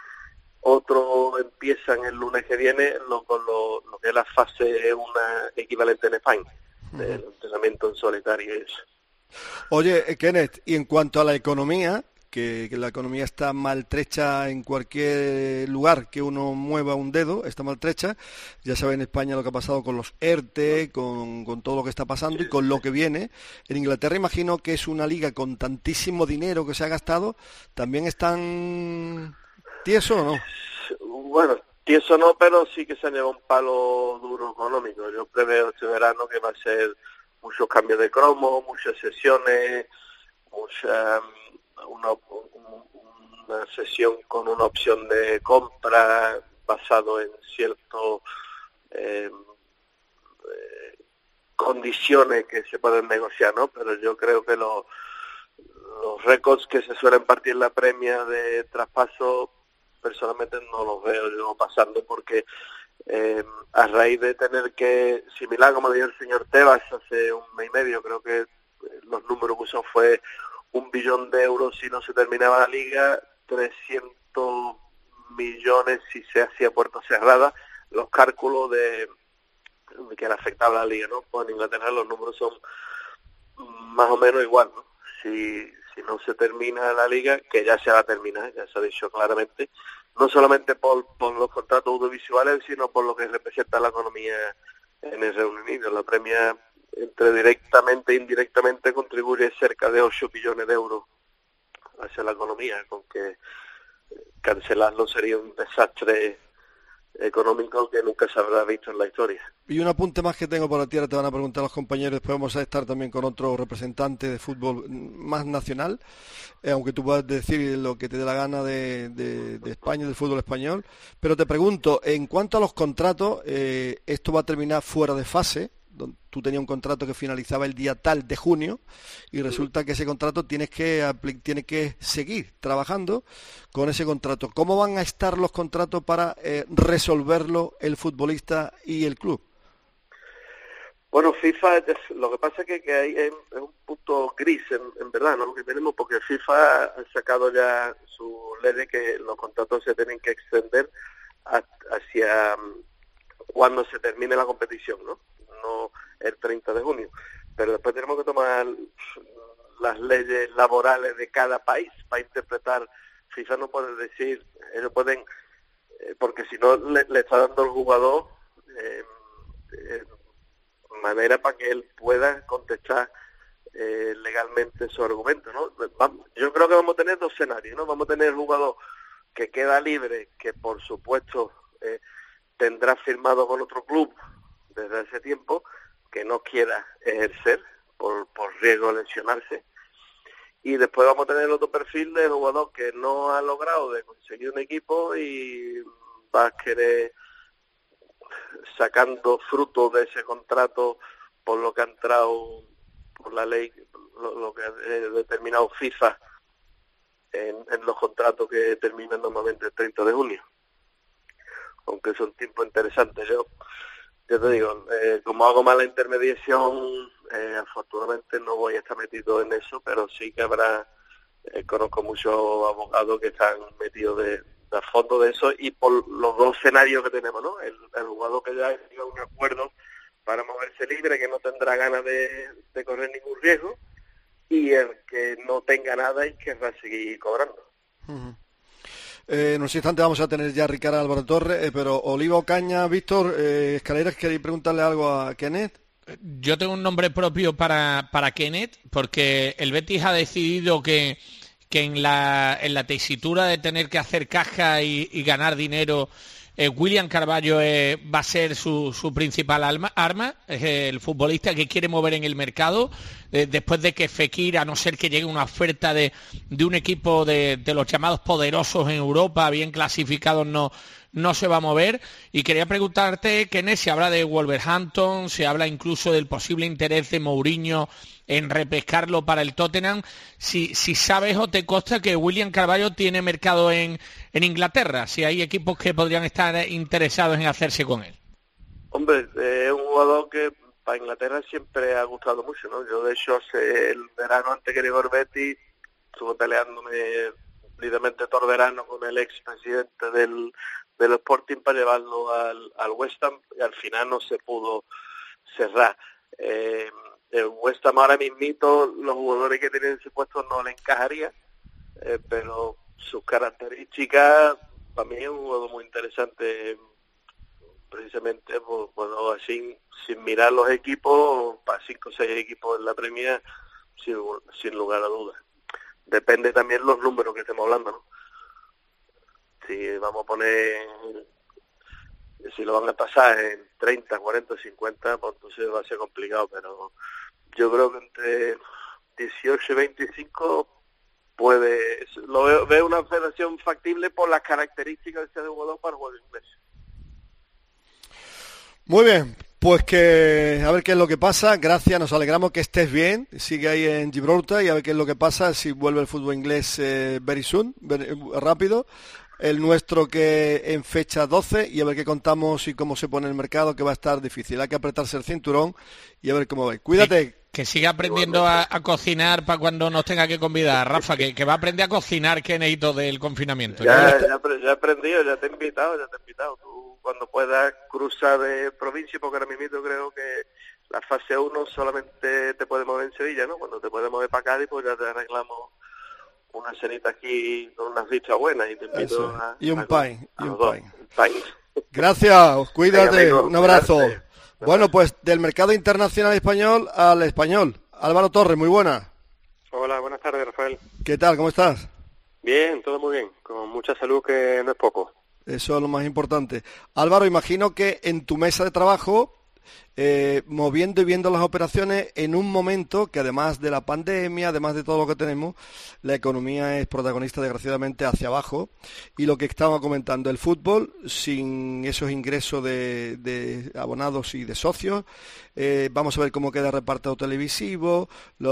otros empiezan el lunes que viene, lo, con lo, lo que es la fase una equivalente en España, uh-huh. del entrenamiento en solitario y eso. Oye, Kenneth, y en cuanto a la economía, que, que la economía está maltrecha en cualquier lugar que uno mueva un dedo, está maltrecha. Ya sabe en España lo que ha pasado con los ERTE, con, con todo lo que está pasando y con lo que viene. En Inglaterra imagino que es una liga con tantísimo dinero que se ha gastado. ¿También están tieso o no? Bueno, tieso no, pero sí que se han llevado un palo duro económico. Yo preveo este verano que va a ser muchos cambios de cromo, muchas sesiones, mucha... Una, una sesión con una opción de compra basado en ciertas eh, eh, condiciones que se pueden negociar, ¿no? Pero yo creo que los, los récords que se suelen partir en la premia de traspaso, personalmente no los veo yo pasando porque eh, a raíz de tener que, similar como dijo el señor Tebas hace un mes y medio, creo que los números que usó fue un billón de euros si no se terminaba la liga, trescientos millones si se hacía puerta cerrada, los cálculos de, de que era afectable a la liga, ¿no? Pues en Inglaterra los números son más o menos igual, ¿no? Si, si no se termina la liga, que ya se va a terminar, ya se ha dicho claramente, no solamente por, por los contratos audiovisuales, sino por lo que representa la economía en el Reino Unido. La Premier, entre directamente e indirectamente, contribuye cerca de ocho billones de euros hacia la economía, con que cancelarlo sería un desastre económico que nunca se habrá visto en la historia. Y un apunte más que tengo por la tierra, te van a preguntar los compañeros, después vamos a estar también con otro representante de fútbol más nacional, eh, aunque tú puedas decir lo que te dé la gana de, de, de España, del fútbol español, pero te pregunto, en cuanto a los contratos, eh, esto va a terminar fuera de fase. Tú tenías un contrato que finalizaba el día tal de junio y resulta que ese contrato tienes que tienes que seguir trabajando con ese contrato. ¿Cómo van a estar los contratos para eh, resolverlo el futbolista y el club? Bueno, FIFA, lo que pasa es que, que hay es un punto gris, en, en verdad, ¿no? Lo que tenemos, porque FIFA ha sacado ya su ley de que los contratos se tienen que extender hacia cuando se termine la competición, ¿no? No el treinta de junio, pero después tenemos que tomar las leyes laborales de cada país para interpretar. FIFA no puede decir, ellos pueden, eh, porque si no le, le está dando al jugador eh, eh, manera para que él pueda contestar eh, legalmente su argumento, ¿no? Vamos, yo creo que vamos a tener dos escenarios, ¿no? Vamos a tener el jugador que queda libre, que por supuesto eh, tendrá firmado con otro club desde ese tiempo, que no quiera ejercer por, por riesgo de lesionarse, y después vamos a tener otro perfil de jugador que no ha logrado de conseguir un equipo y va a querer, sacando fruto de ese contrato por lo que ha entrado por la ley, lo, lo que ha determinado FIFA en, en los contratos que terminan normalmente el treinta de junio, aunque son tiempos interesantes. Yo Yo te digo, eh, como hago mala intermediación, eh, afortunadamente no voy a estar metido en eso, pero sí que habrá, eh, conozco muchos abogados que están metidos de, de a fondo de eso, y por los dos escenarios que tenemos, ¿no? El, el jugador que ya llega a un acuerdo para moverse libre, que no tendrá ganas de, de correr ningún riesgo, y el que no tenga nada y querrá seguir cobrando. Uh-huh. Eh, en unos instantes vamos a tener ya a Ricardo Álvaro Torres, eh, pero Oliva Ocaña, Víctor, eh, Escaleras, ¿queréis preguntarle algo a Kenneth? Yo tengo un nombre propio para, para Kenneth, porque el Betis ha decidido que, que en, la, en la tesitura de tener que hacer caja y, y ganar dinero, eh, William Carballo eh, va a ser su, su principal alma, arma, es el futbolista que quiere mover en el mercado, eh, después de que Fekir, a no ser que llegue una oferta de, de un equipo de, de los llamados poderosos en Europa, bien clasificados, no, no se va a mover. Y quería preguntarte, Kenneth, se habla de Wolverhampton, se habla incluso del posible interés de Mourinho en repescarlo para el Tottenham. Si, si sabes o te consta que William Carballo tiene mercado en, en Inglaterra, si hay equipos que podrían estar interesados en hacerse con él. Hombre, eh, es un jugador que para Inglaterra siempre ha gustado mucho, ¿no? Yo, de hecho, hace el verano antes que llegó el Betis, estuve peleándome libremente todo el verano con el expresidente del, del Sporting para llevarlo al, al West Ham, y al final no se pudo cerrar. Eh, el West Ham ahora mismito, los jugadores que tienen ese puesto no le encajaría, eh, pero sus características, para mí es un jugador muy interesante, precisamente pues, bueno, así, sin mirar los equipos, para cinco o seis equipos en la Premier, sin, sin lugar a dudas. Depende también los números que estemos hablando, ¿no? Si vamos a poner, si lo van a pasar en treinta, cuarenta, cincuenta, pues entonces va a ser complicado, pero yo creo que entre dieciocho y veinticinco puede, lo veo, veo una operación factible por las características de ese jugador para el juego inglés. Muy bien, pues que a ver qué es lo que pasa. Gracias, nos alegramos que estés bien, sigue ahí en Gibraltar, y a ver qué es lo que pasa, si vuelve el fútbol inglés eh, very soon, very, rápido, el nuestro que en fecha doce, y a ver qué contamos y cómo se pone el mercado, que va a estar difícil, hay que apretarse el cinturón y a ver cómo va. Cuídate. Sí. Que siga aprendiendo a, a cocinar para cuando nos tenga que convidar, Rafa, que, que va a aprender a cocinar, que necesito del confinamiento. Ya, ya, ya he aprendido, ya te he invitado, ya te he invitado. Tú cuando puedas cruzar de provincia, porque ahora mismo creo que la fase uno solamente te puedes mover en Sevilla, ¿no? Cuando te puedes mover para Cádiz, pues ya te arreglamos una cenita aquí con unas vistas buenas y te invito a, y un pie, y un pie. Gracias, cuídate, Venga, amigo, un abrazo. gracias. Bueno, pues del mercado internacional español al español. Álvaro Torres, muy buena. Hola, buenas tardes, Rafael. ¿Qué tal? ¿Cómo estás? Bien, todo muy bien, con mucha salud, que no es poco. Eso es lo más importante. Álvaro, imagino que en tu mesa de trabajo, eh, moviendo y viendo las operaciones en un momento que además de la pandemia, además de todo lo que tenemos, la economía es protagonista desgraciadamente hacia abajo, y lo que estábamos comentando, el fútbol sin esos ingresos de, de abonados y de socios, eh, vamos a ver cómo queda el reparto televisivo,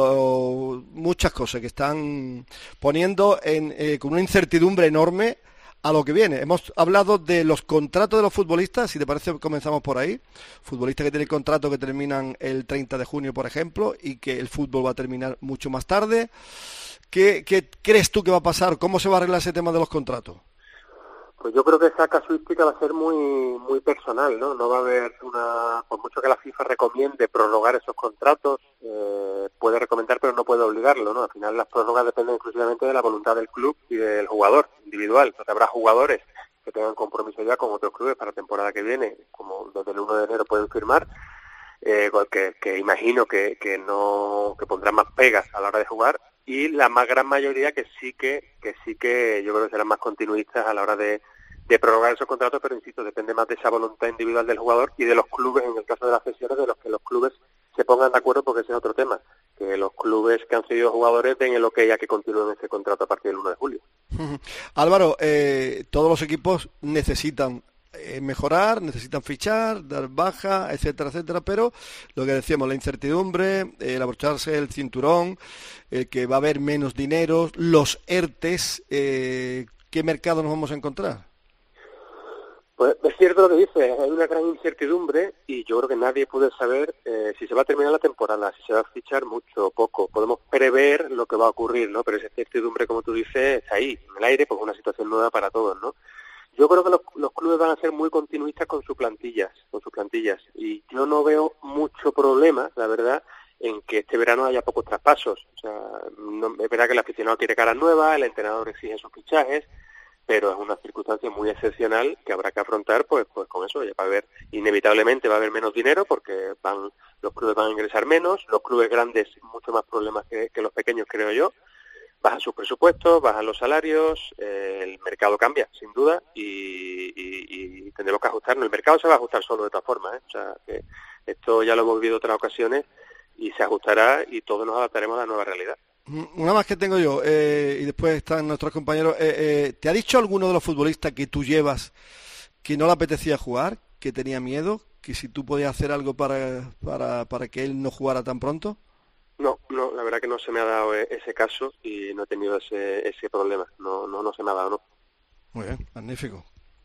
lo, muchas cosas que están poniendo en, eh, con una incertidumbre enorme a lo que viene. Hemos hablado de los contratos de los futbolistas, si te parece comenzamos por ahí. Futbolistas que tienen contratos que terminan el treinta de junio, por ejemplo, y que el fútbol va a terminar mucho más tarde. ¿Qué, qué crees tú que va a pasar? ¿Cómo se va a arreglar ese tema de los contratos? Pues yo creo que esa casuística va a ser muy muy personal, ¿no? No va a haber una... Por mucho que la FIFA recomiende prorrogar esos contratos, eh, puede recomendar pero no puede obligarlo, ¿no? Al final las prórrogas dependen exclusivamente de la voluntad del club y del jugador individual. Entonces habrá jugadores que tengan compromiso ya con otros clubes para la temporada que viene, como desde el uno de enero pueden firmar, eh, que, que imagino que, que no que pondrán más pegas a la hora de jugar, y la más gran mayoría que sí que que sí que yo creo que serán más continuistas a la hora de, de prorrogar esos contratos, pero insisto, depende más de esa voluntad individual del jugador y de los clubes, en el caso de las cesiones, de los que los clubes se pongan de acuerdo, porque ese es otro tema, que los clubes que han cedido jugadores den el ok a que continúen ese contrato a partir del uno de julio. Álvaro, eh, todos los equipos necesitan eh, mejorar, necesitan fichar, dar baja, etcétera, etcétera, pero lo que decíamos, la incertidumbre, el abrocharse el cinturón, eh, que va a haber menos dinero, los ERTES, eh, ¿qué mercado nos vamos a encontrar? Pues es cierto lo que dices, hay una gran incertidumbre y yo creo que nadie puede saber eh, si se va a terminar la temporada, si se va a fichar mucho o poco. Podemos prever lo que va a ocurrir, ¿no? Pero esa incertidumbre, como tú dices, está ahí, en el aire, pues una situación nueva para todos, ¿no? Yo creo que los, los clubes van a ser muy continuistas con sus plantillas, con sus plantillas, y yo no veo mucho problema, la verdad, en que este verano haya pocos traspasos. O sea, no, es verdad que el aficionado quiere caras nuevas, el entrenador exige sus fichajes, pero es una circunstancia muy excepcional que habrá que afrontar, pues pues con eso. Ya va a haber, inevitablemente va a haber menos dinero, porque van los clubes van a ingresar menos, los clubes grandes mucho más problemas que, que los pequeños, creo yo. Bajan sus presupuestos, bajan los salarios, eh, el mercado cambia, sin duda, y, y, y tendremos que ajustarnos. El mercado se va a ajustar solo de todas formas, ¿eh? O sea, que esto ya lo hemos vivido otras ocasiones y se ajustará y todos nos adaptaremos a la nueva realidad. Una más que tengo yo, eh, y después están nuestros compañeros. Eh, eh, ¿Te ha dicho alguno de los futbolistas que tú llevas que no le apetecía jugar, que tenía miedo, que si tú podías hacer algo para, para, para que él no jugara tan pronto? No, no, la verdad que no se me ha dado ese caso y no he tenido ese ese problema. No, no, no se me ha dado, ¿no? Muy bien, magnífico.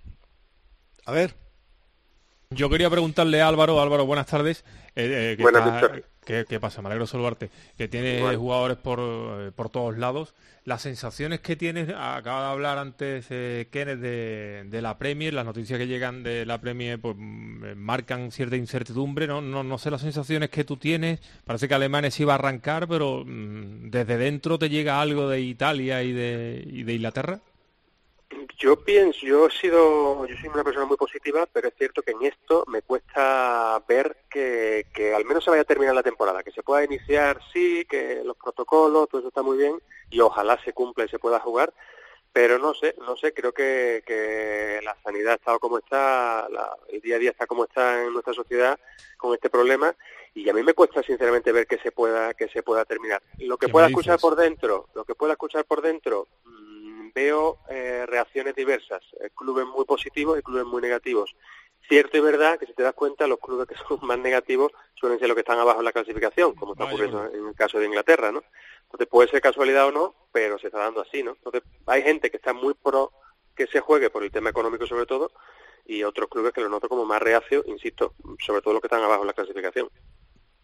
A ver. Yo quería preguntarle a Álvaro, Álvaro, buenas tardes. Eh, eh, ¿qué, buenas está, ¿qué, ¿Qué pasa? Me alegro de saludarte. Que tiene bueno. jugadores por, por todos lados. Las sensaciones que tienes, acaba de hablar antes eh, Kenneth de, de la Premier, las noticias que llegan de la Premier pues marcan cierta incertidumbre, ¿no? No, no sé las sensaciones que tú tienes. Parece que Alemania se iba a arrancar, pero mmm, desde dentro te llega algo de Italia y de, y de Inglaterra. Yo pienso, yo he sido, yo soy una persona muy positiva, pero es cierto que en esto me cuesta ver que, que al menos se vaya a terminar la temporada, que se pueda iniciar, sí, que los protocolos, todo eso está muy bien, y ojalá se cumpla y se pueda jugar, pero no sé, no sé, creo que, que la sanidad ha estado como está, la, el día a día está como está en nuestra sociedad con este problema, y a mí me cuesta sinceramente ver que se pueda, que se pueda terminar. Lo que pueda escuchar por dentro, lo que pueda escuchar por dentro, veo eh, reacciones diversas, eh, clubes muy positivos y clubes muy negativos. Cierto y verdad que si te das cuenta, los clubes que son más negativos suelen ser los que están abajo en la clasificación, como está ocurriendo en el caso de Inglaterra, ¿no? Entonces puede ser casualidad o no, pero se está dando así, ¿no? Entonces hay gente que está muy pro que se juegue por el tema económico sobre todo, y otros clubes que lo noto como más reacios, insisto, sobre todo los que están abajo en la clasificación.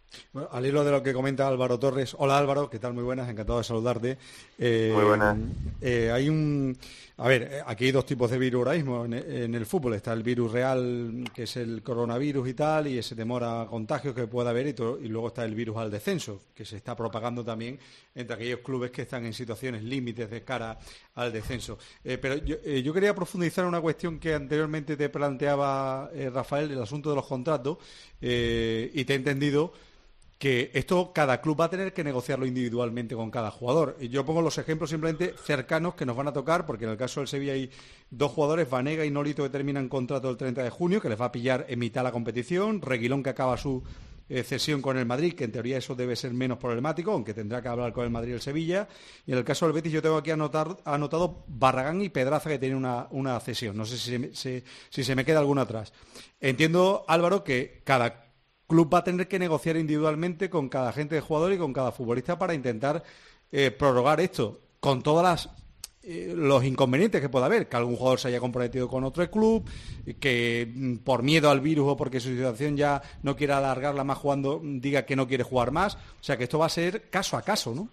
Bueno, al hilo de lo que comenta Álvaro Torres, hola Álvaro, ¿qué tal? Muy buenas, encantado de saludarte. Eh, Muy buenas. Eh, hay un, a ver, aquí hay dos tipos de virus ahora mismo en, en el fútbol. Está el virus real, que es el coronavirus y tal, y ese temor a contagios que pueda haber, y, to, y luego está el virus al descenso, que se está propagando también entre aquellos clubes que están en situaciones límites de cara al descenso. Eh, pero yo, eh, yo quería profundizar en una cuestión que anteriormente te planteaba eh, Rafael, el asunto de los contratos, eh, y te he entendido que esto cada club va a tener que negociarlo individualmente con cada jugador. Y yo pongo los ejemplos simplemente cercanos que nos van a tocar, porque en el caso del Sevilla hay dos jugadores, Vanega y Nolito, que terminan contrato el treinta de junio, que les va a pillar en mitad de la competición, Reguilón, que acaba su eh, cesión con el Madrid, que en teoría eso debe ser menos problemático, aunque tendrá que hablar con el Madrid y el Sevilla. Y en el caso del Betis yo tengo aquí anotar, anotado Barragán y Pedraza, que tienen una, una cesión. No sé si se, me, si, si se me queda alguno atrás. Entiendo, Álvaro, que cada club va a tener que negociar individualmente con cada agente de jugador y con cada futbolista para intentar eh, prorrogar esto, con todos las, eh, los inconvenientes que pueda haber, que algún jugador se haya comprometido con otro club, que mm, por miedo al virus o porque su situación ya no quiera alargarla más jugando, diga que no quiere jugar más. O sea que esto va a ser caso a caso, ¿no?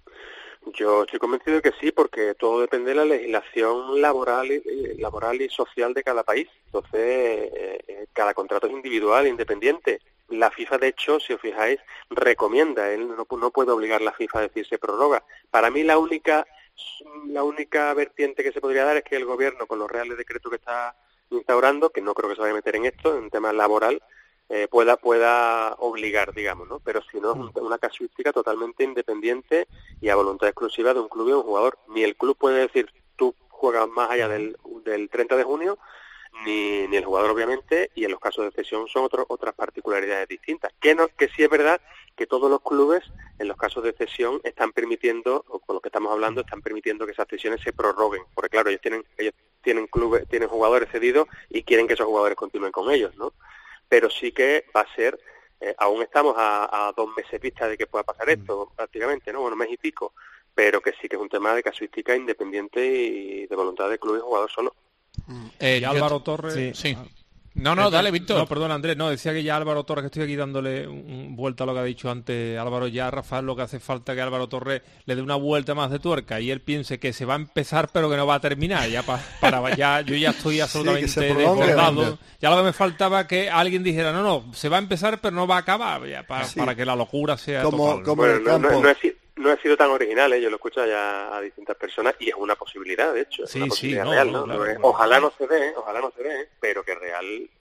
Yo estoy convencido de que sí, porque todo depende de la legislación laboral y, laboral y social de cada país. Entonces, eh, cada contrato es individual, independiente. La FIFA, de hecho, si os fijáis, recomienda, él no, no puede obligar la FIFA a decir se prorroga. Para mí la única la única vertiente que se podría dar es que el gobierno, con los reales decretos que está instaurando, que no creo que se vaya a meter en esto, en tema laboral, eh, pueda pueda obligar, digamos, ¿no? Pero si no, es una casuística totalmente independiente y a voluntad exclusiva de un club y de un jugador. Ni el club puede decir, tú juegas más allá del, del treinta de junio, Ni, ni el jugador, obviamente, y en los casos de cesión son otro, otras particularidades distintas. Que, no, que sí es verdad que todos los clubes, en los casos de cesión, están permitiendo, o con lo que estamos hablando, están permitiendo que esas cesiones se prorroguen, porque claro, ellos tienen ellos tienen clubes, tienen jugadores cedidos y quieren que esos jugadores continúen con ellos, ¿no? Pero sí que va a ser, eh, aún estamos a, a dos meses vista de que pueda pasar esto, prácticamente, ¿no? Bueno, mes y pico, pero que sí que es un tema de casuística independiente y de voluntad del club y jugador solo. Eh, y Álvaro Torres... Sí, sí. No, no, dale, Víctor. No, perdón, Andrés, no, decía que ya Álvaro Torres, que estoy aquí dándole un, vuelta a lo que ha dicho antes Álvaro, ya Rafael, lo que hace falta es que Álvaro Torres le dé una vuelta más de tuerca y él piense que se va a empezar pero que no va a terminar, ya pa, para ya yo ya estoy absolutamente sí, desbordado. Ya lo que me faltaba que alguien dijera, no, no, se va a empezar pero no va a acabar, ya, para, sí. para que la locura sea como, total. Como bueno, el campo. No, no, no es, No he sido tan original, ¿eh? Yo lo escucho ya a distintas personas y es una posibilidad, de hecho, es sí, una posibilidad sí, no, real, no, ¿no? claro, claro. Ojalá no se dé, ojalá no se dé, pero que real,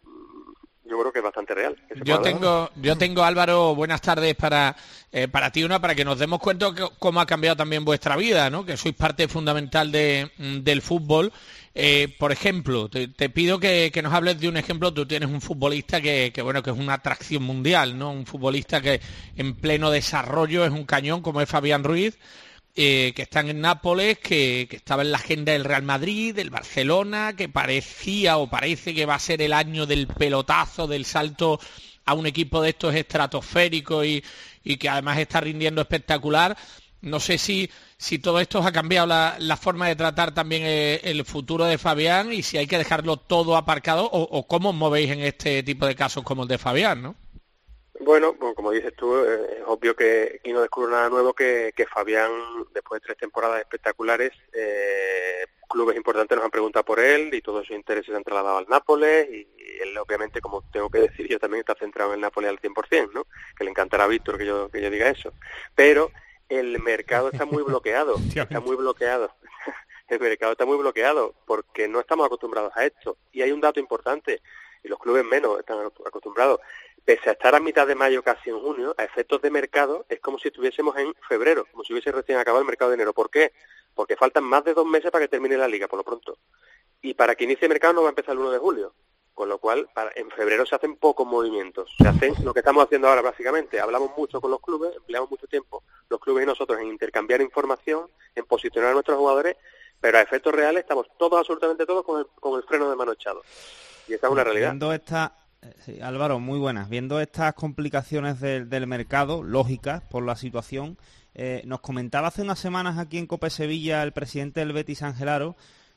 yo creo que es bastante real. Yo tengo, yo tengo, Álvaro, buenas tardes para eh, para ti, una, para que nos demos cuenta que, cómo ha cambiado también vuestra vida, ¿no? Que sois parte fundamental de, del fútbol. Eh, por ejemplo, te, te pido que, que nos hables de un ejemplo. Tú tienes un futbolista que, que, bueno, que es una atracción mundial, ¿no? Un futbolista que en pleno desarrollo es un cañón, como es Fabián Ruiz, eh, que está en Nápoles, que, que estaba en la agenda del Real Madrid, del Barcelona, que parecía o parece que va a ser el año del pelotazo, del salto a un equipo de estos estratosféricos y, y que además está rindiendo espectacular. No sé si, si todo esto os ha cambiado la, la forma de tratar también el, el futuro de Fabián y si hay que dejarlo todo aparcado o, o cómo os movéis en este tipo de casos como el de Fabián, ¿no? Bueno, bueno como dices tú, eh, es obvio que aquí no descubro nada nuevo, que, que Fabián, después de tres temporadas espectaculares, eh, clubes importantes nos han preguntado por él y todos sus intereses se han trasladado al Nápoles y, y él obviamente, como tengo que decir, yo también está centrado en el Nápoles al cien por ciento, ¿no? Que le encantará a Víctor que yo, que yo diga eso. Pero el mercado está muy bloqueado, está muy bloqueado. El mercado está muy bloqueado porque no estamos acostumbrados a esto. Y hay un dato importante, y los clubes menos están acostumbrados. Pese a estar a mitad de mayo, casi en junio, a efectos de mercado, es como si estuviésemos en febrero, como si hubiese recién acabado el mercado de enero. ¿Por qué? Porque faltan más de dos meses para que termine la liga, por lo pronto. Y para que inicie el mercado no va a empezar el uno de julio. Con lo cual, para, en febrero se hacen pocos movimientos. Se hacen lo que estamos haciendo ahora, básicamente. Hablamos mucho con los clubes, empleamos mucho tiempo, los clubes y nosotros, en intercambiar información, en posicionar a nuestros jugadores, pero a efectos reales estamos todos, absolutamente todos, con el, con el freno de mano echado. Y esta es una realidad. Viendo esta, sí, Álvaro, muy buenas. Viendo estas complicaciones del, del mercado, lógicas por la situación, eh, nos comentaba hace unas semanas aquí en Cope Sevilla el presidente del Betis, Ángel Aro,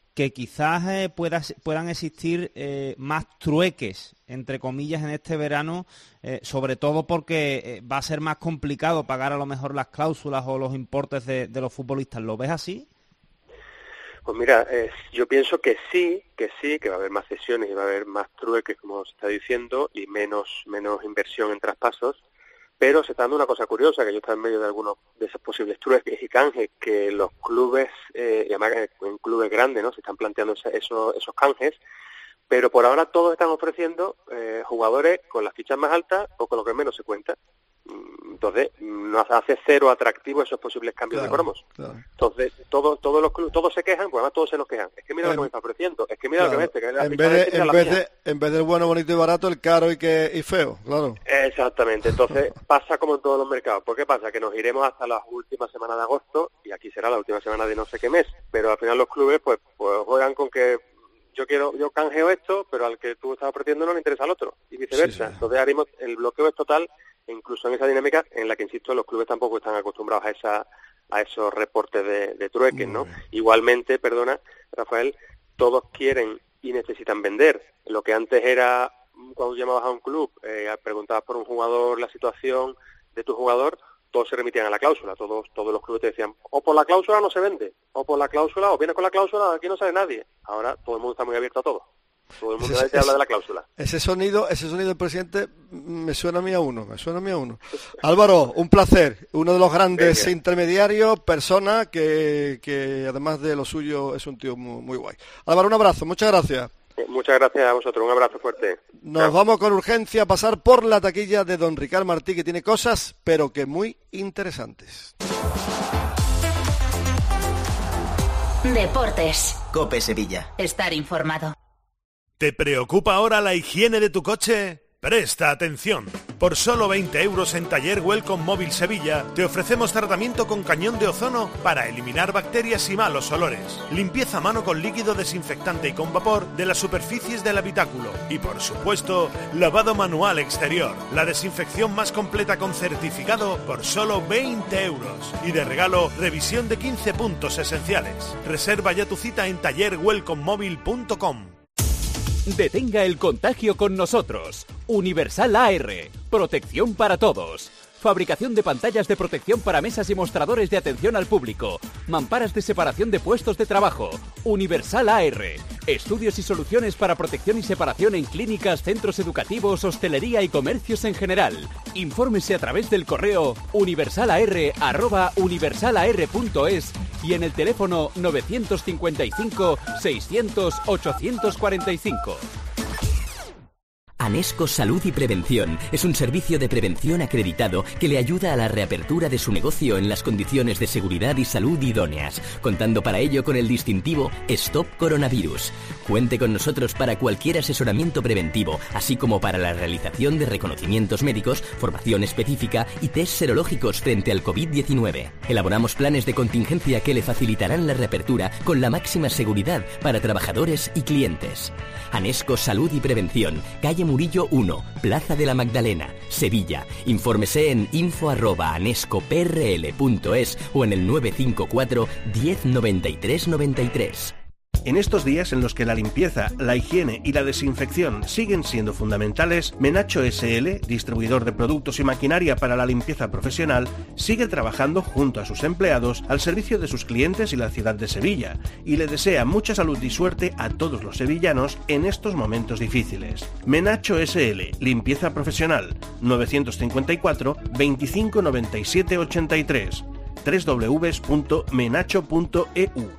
que quizás eh, pueda, puedan existir eh, más trueques, entre comillas, en este verano, eh, sobre todo porque eh, va a ser más complicado pagar a lo mejor las cláusulas o los importes de, de los futbolistas. ¿Lo ves así? Pues mira, eh, yo pienso que sí, que sí, que va a haber más cesiones y va a haber más trueques, como se está diciendo, y menos menos inversión en traspasos, pero se está dando una cosa curiosa, que yo estoy en medio de algunos de esos posibles trueques y canjes, que los clubes, eh, y además en clubes grandes, ¿no?, se están planteando esa, esos, esos canjes, pero por ahora todos están ofreciendo eh, jugadores con las fichas más altas o con lo que menos se cuenta. Entonces, nos hace cero atractivo esos posibles cambios claro, de cromos. Claro. Entonces, todos todos los clubes, todos se quejan, pues además todos se nos quejan. Es que mira en, lo que me está ofreciendo, es que mira claro, lo que me este, que es la en vez de, en vez de, en vez del bueno, bonito y barato, el caro y que y feo, claro. Exactamente. Entonces, pasa como en todos los mercados. ¿Por qué pasa? Que nos iremos hasta las últimas semanas de agosto y aquí será la última semana de no sé qué mes. Pero al final los clubes, pues, pues juegan con que yo quiero, yo canjeo esto, pero al que tú estás ofreciendo no le interesa al otro y viceversa. Sí, sí. Entonces, haremos el bloqueo es total. Incluso en esa dinámica en la que, insisto, los clubes tampoco están acostumbrados a esa a esos reportes de, de trueques, ¿no? Igualmente, perdona, Rafael, todos quieren y necesitan vender. Lo que antes era, cuando llamabas a un club, eh, preguntabas por un jugador, la situación de tu jugador, todos se remitían a la cláusula. Todos todos los clubes te decían, o por la cláusula no se vende, o por la cláusula, o viene con la cláusula, aquí no sale nadie. Ahora todo el mundo está muy abierto a todo. Todo el mundo ese, te habla de la cláusula. Ese sonido, ese sonido del presidente me suena a mí a uno, me suena a mí a uno. Álvaro, un placer, uno de los grandes Venga. intermediarios, persona que, que además de lo suyo es un tío muy, muy guay. Álvaro, un abrazo, muchas gracias. Muchas gracias a vosotros, un abrazo fuerte. Nos Chao. vamos con urgencia a pasar por la taquilla de don Ricard Martí, que tiene cosas, pero que muy interesantes. Deportes. COPE Sevilla. Estar informado. ¿Te preocupa ahora la higiene de tu coche? Presta atención. Por solo veinte euros en Taller Welcome Móvil Sevilla te ofrecemos tratamiento con cañón de ozono para eliminar bacterias y malos olores. Limpieza a mano con líquido desinfectante y con vapor de las superficies del habitáculo. Y por supuesto, lavado manual exterior. La desinfección más completa con certificado por solo veinte euros. Y de regalo, revisión de quince puntos esenciales. Reserva ya tu cita en taller welcome móvil punto com. Detenga el contagio con nosotros. Universal A R. Protección para todos. Fabricación de pantallas de protección para mesas y mostradores de atención al público. Mamparas de separación de puestos de trabajo. Universal A R. Estudios y soluciones para protección y separación en clínicas, centros educativos, hostelería y comercios en general. Infórmese a través del correo universalar arroba universalar punto es y en el teléfono novecientos cincuenta y cinco, seiscientos, ochocientos cuarenta y cinco. Anesco Salud y Prevención es un servicio de prevención acreditado que le ayuda a la reapertura de su negocio en las condiciones de seguridad y salud idóneas, contando para ello con el distintivo Stop Coronavirus. Cuente con nosotros para cualquier asesoramiento preventivo, así como para la realización de reconocimientos médicos, formación específica y test serológicos frente al covid diecinueve. Elaboramos planes de contingencia que le facilitarán la reapertura con la máxima seguridad para trabajadores y clientes. Anesco Salud y Prevención, calle Murillo uno, Plaza de la Magdalena, Sevilla. Infórmese en info arroba anescoprl punto es o en el nueve cinco cuatro, diez, noventa y tres, noventa y tres. En estos días en los que la limpieza, la higiene y la desinfección siguen siendo fundamentales, Menacho ese ele, distribuidor de productos y maquinaria para la limpieza profesional, sigue trabajando junto a sus empleados al servicio de sus clientes y la ciudad de Sevilla, y le desea mucha salud y suerte a todos los sevillanos en estos momentos difíciles. Menacho ese ele, limpieza profesional, novecientos cincuenta y cuatro, veinticinco, noventa y siete, ochenta y tres, doble u doble u doble u punto menacho punto e u.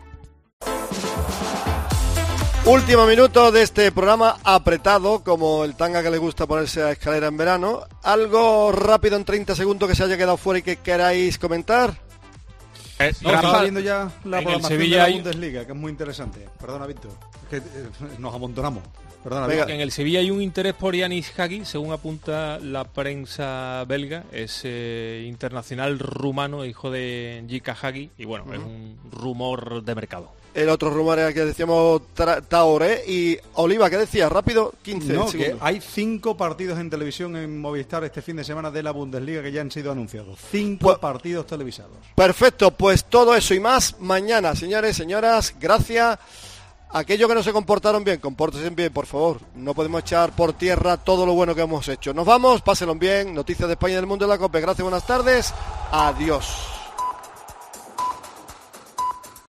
Último minuto de este programa apretado, como el tanga que le gusta ponerse a escalera en verano. ¿Algo rápido en treinta segundos que se haya quedado fuera y que queráis comentar? Eh, no, estaba viendo ya la programación de la hay... Bundesliga, que es muy interesante. Perdona, Víctor, es que eh, nos amontonamos. Perdona, Venga. En el Sevilla hay un interés por Yanis Hagi, según apunta la prensa belga. Es eh, internacional rumano, hijo de Jika Hagi, y bueno, uh-huh. es un rumor de mercado. El otro rumor era que decíamos Traoré y Oliva, ¿qué decía? Rápido, quince no, segundos. Que hay cinco partidos en televisión en Movistar este fin de semana de la Bundesliga que ya han sido anunciados. Cinco pues, partidos televisados. Perfecto, pues todo eso y más mañana, señores, señoras, gracias. aquellos que no se comportaron bien, compórtense bien, por favor. No podemos echar por tierra todo lo bueno que hemos hecho. Nos vamos, pásenlo bien. Noticias de España y del mundo de la COPE. Gracias, buenas tardes. Adiós.